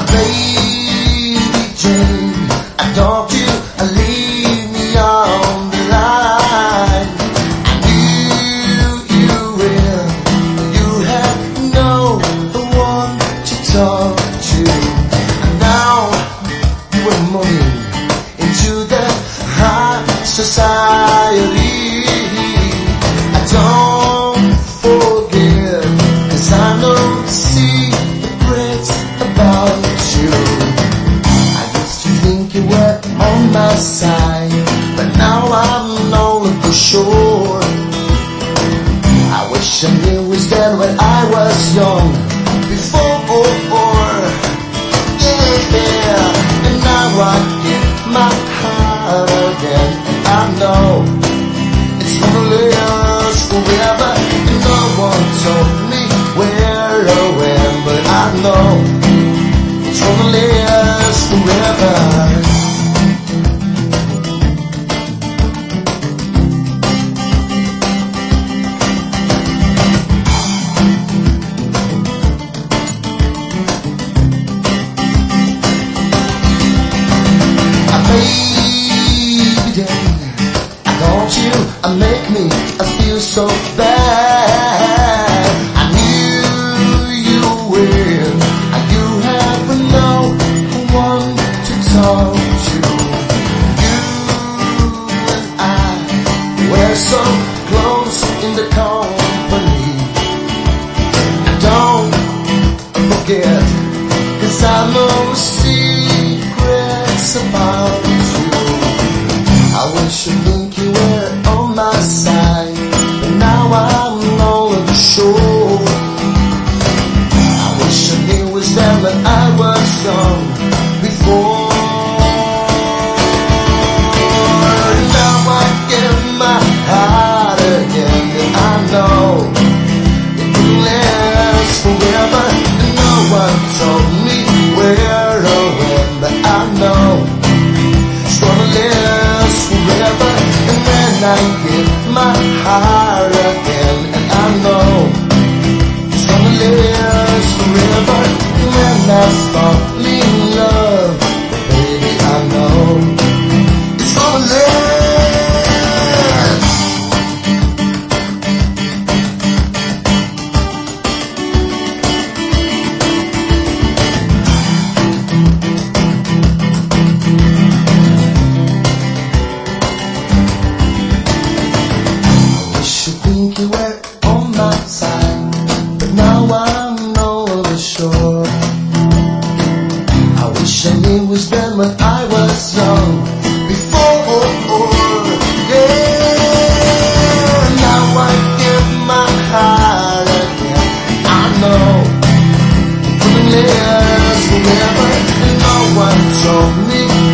Baby Jane, don't you leave me on the line. I knew you will. You have no one to talk to. And now you are moving into the high society. I don't forget, 'cause I know secrets about you. I used to think you were on my side, but now I'm no longer sure. I wish I knew was then when I was young, before, yeah. And now I get my heart again, and I know it's gonna last forever. And no one told me where or when, but I know it's gonna last forever. Baby, don't you make me feel so bad. I knew you will. You have no one to talk to. You and I were so close in the company. Don't forget, 'cause I know secrets about you. I wish you think you were on my side, but now I'm no longer sure. I wish I knew it was then when I was young, before. Now I get my heart again, and I know it will last forever. And no one told me where or when, but I know it's gonna last forever. And when I get my heart again, and I know it's gonna last forever. And when I fall in love, baby, I know it's gonna last. Think you were on my side, but now I'm no longer sure. I wish I knew it was then when I was young, before, yeah. Now I give my heart again. I know it couldn't last forever, and no one told me